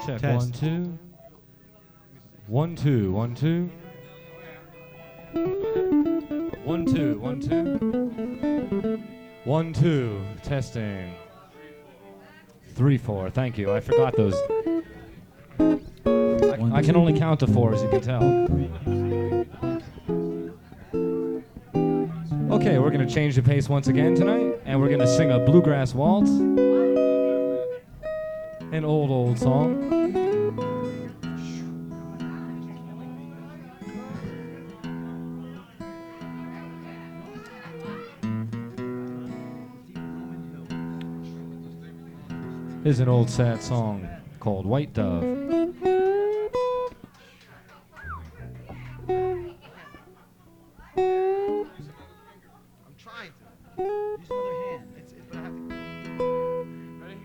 Check. Test. 1, 2. 1, 2, 1, 2. 1, 2, 1, 2. 1, 2. Testing. 3, 4. Thank you. I forgot those. I can only count to 4, as you can tell. Okay, we're going to change the pace once again tonight, and we're going to sing a bluegrass waltz. An old song. This is an old sad song called White Dove. I'm trying to. Use another hand. But I have to. Ready?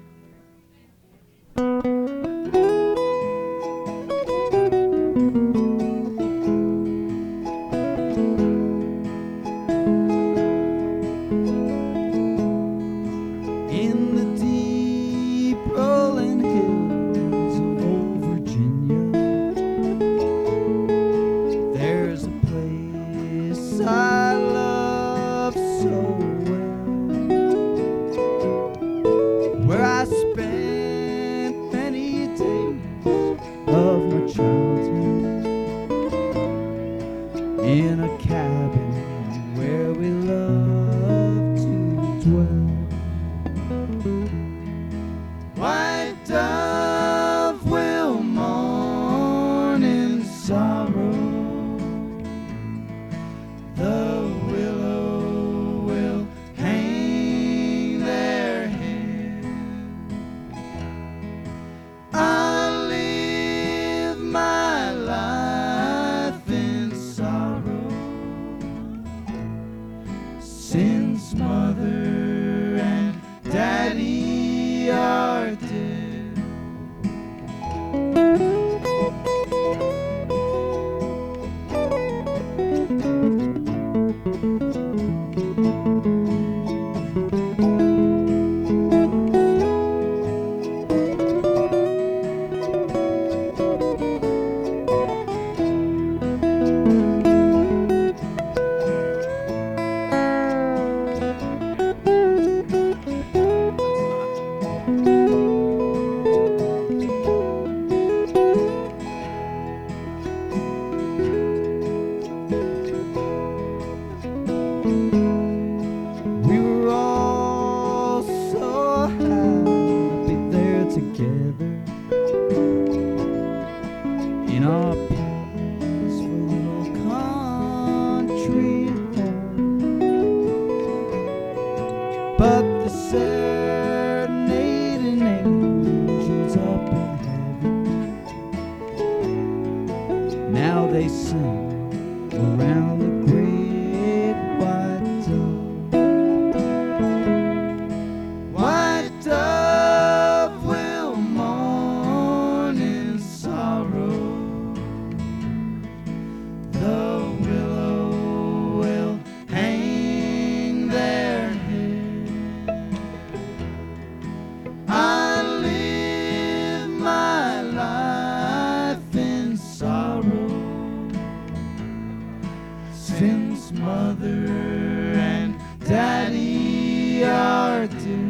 In the deep rolling hills of old Virginia, there's a place I love so well, where I spent many days of my childhood in a cabin where we love to dwell. White dove will mourn in sorrow, the willow will hang their head. I live my life in sorrow, since mother and daddy are dead. We were all so happy there together in our peaceful little country home. But the serenading angels up in heaven, now they sing around the great white dove. White dove will mourn in sorrow, the willow will hang their head. I live my life in sorrow, since mother and daddy are dead.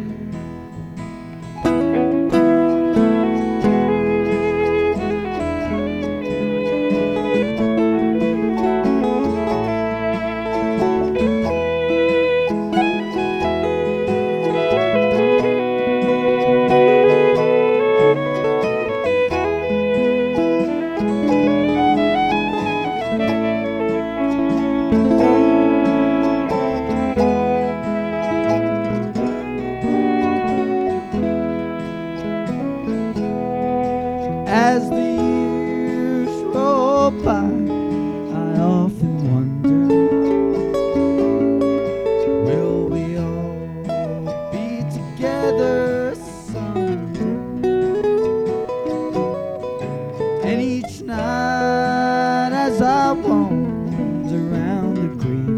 As the years roll by, I often wonder, will we all be together someday? And each night as I wander around the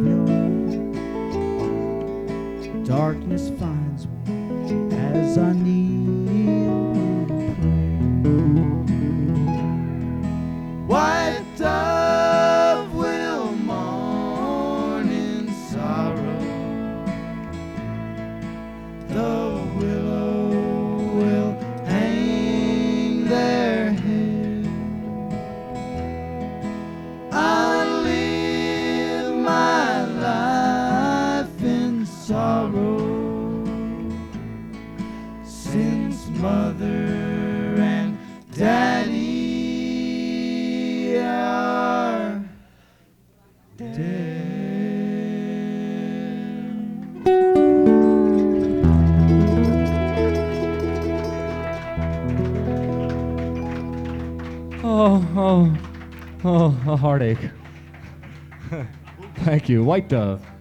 graveyard, darkness finds me as I kneel and pray. since mother and daddy are dead. Oh, a heartache. Thank you. White Dove.